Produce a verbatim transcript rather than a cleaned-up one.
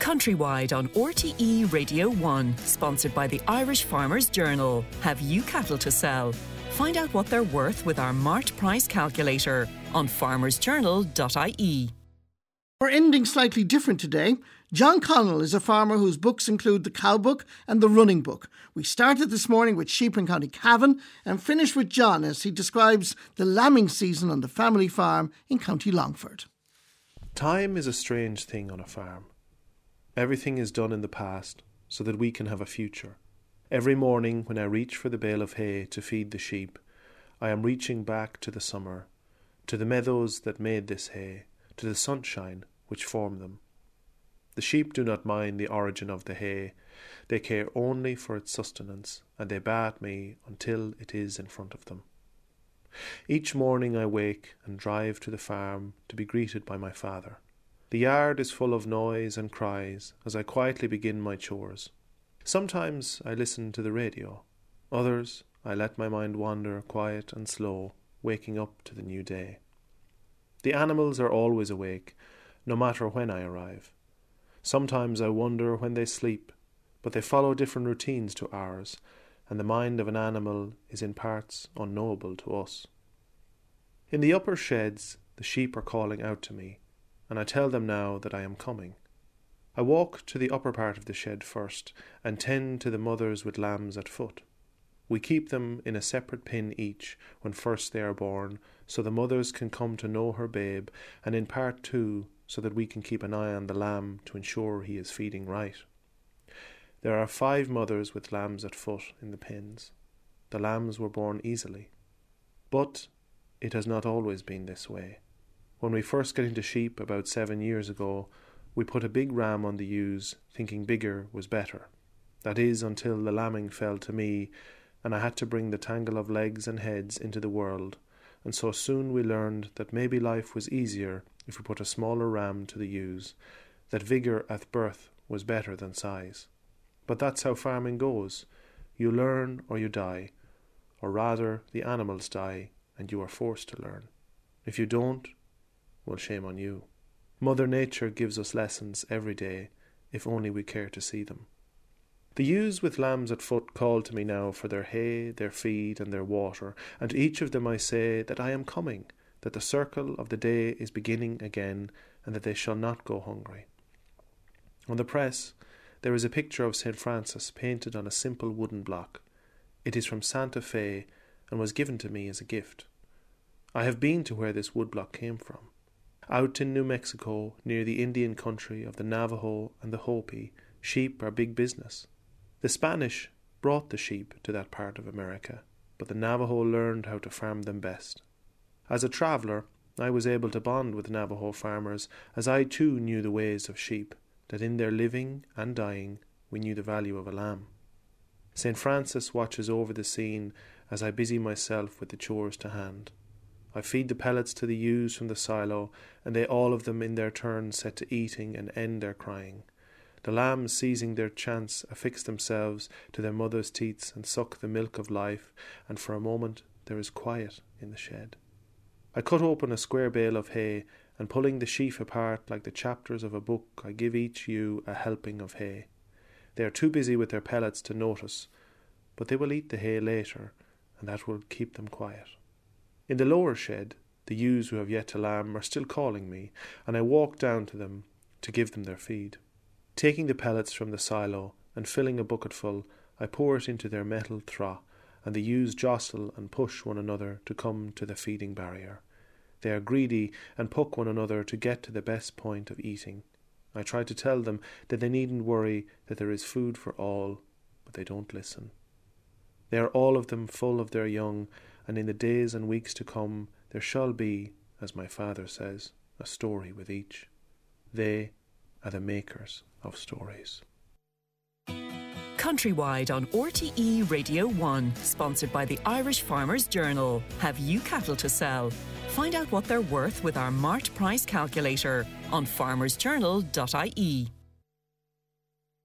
Countrywide on R T E Radio one, sponsored by the Irish Farmers Journal. Have you cattle to sell? Find out what they're worth with our Mart Price Calculator on farmers journal dot I E. We're ending slightly different today. John Connell is a farmer whose books include the Cow Book and the Running Book. We started this morning with sheep in County Cavan and finished with John as he describes the lambing season on the family farm in County Longford. Time is a strange thing on a farm. Everything is done in the past so that we can have a future. Every morning when I reach for the bale of hay to feed the sheep, I am reaching back to the summer, to the meadows that made this hay, to the sunshine which formed them. The sheep do not mind the origin of the hay. They care only for its sustenance, and they baa at me until it is in front of them. Each morning I wake and drive to the farm to be greeted by my father. The yard is full of noise and cries as I quietly begin my chores. Sometimes I listen to the radio. Others I let my mind wander quiet and slow, waking up to the new day. The animals are always awake, no matter when I arrive. Sometimes I wonder when they sleep, but they follow different routines to ours, and the mind of an animal is in parts unknowable to us. In the upper sheds, the sheep are calling out to me, and I tell them now that I am coming. I walk to the upper part of the shed first and tend to the mothers with lambs at foot. We keep them in a separate pen each when first they are born, so the mothers can come to know her babe, and in part two, so that we can keep an eye on the lamb to ensure he is feeding right. There are five mothers with lambs at foot in the pens. The lambs were born easily. But it has not always been this way. When we first got into sheep about seven years ago, we put a big ram on the ewes, thinking bigger was better. That is, until the lambing fell to me, and I had to bring the tangle of legs and heads into the world, and so soon we learned that maybe life was easier if we put a smaller ram to the ewes, that vigour at birth was better than size. But that's how farming goes. You learn or you die, or rather the animals die and you are forced to learn. If you don't, well, shame on you. Mother Nature gives us lessons every day, if only we care to see them. The ewes with lambs at foot call to me now for their hay, their feed, and their water, and to each of them I say that I am coming, that the circle of the day is beginning again, and that they shall not go hungry. On the press, there is a picture of Saint Francis painted on a simple wooden block. It is from Santa Fe, and was given to me as a gift. I have been to where this woodblock came from. Out in New Mexico, near the Indian country of the Navajo and the Hopi, sheep are big business. The Spanish brought the sheep to that part of America, but the Navajo learned how to farm them best. As a traveller, I was able to bond with Navajo farmers, as I too knew the ways of sheep, that in their living and dying we knew the value of a lamb. Saint Francis watches over the scene as I busy myself with the chores to hand. I feed the pellets to the ewes from the silo, and they all of them in their turn set to eating and end their crying. The lambs, seizing their chance, affix themselves to their mother's teats and suck the milk of life, and for a moment there is quiet in the shed. I cut open a square bale of hay, and pulling the sheaf apart like the chapters of a book, I give each ewe a helping of hay. They are too busy with their pellets to notice, but they will eat the hay later, and that will keep them quiet. In the lower shed, the ewes who have yet to lamb are still calling me, and I walk down to them to give them their feed. Taking the pellets from the silo and filling a bucketful, I pour it into their metal trough, and the ewes jostle and push one another to come to the feeding barrier. They are greedy and poke one another to get to the best point of eating. I try to tell them that they needn't worry, that there is food for all, but they don't listen. They are all of them full of their young, and in the days and weeks to come there shall be, as my father says, a story with each. They are the makers of stories. Countrywide on R T E Radio one, sponsored by the Irish Farmers Journal. Have you cattle to sell? Find out what they're worth with our Mart Price Calculator on farmers journal dot I E.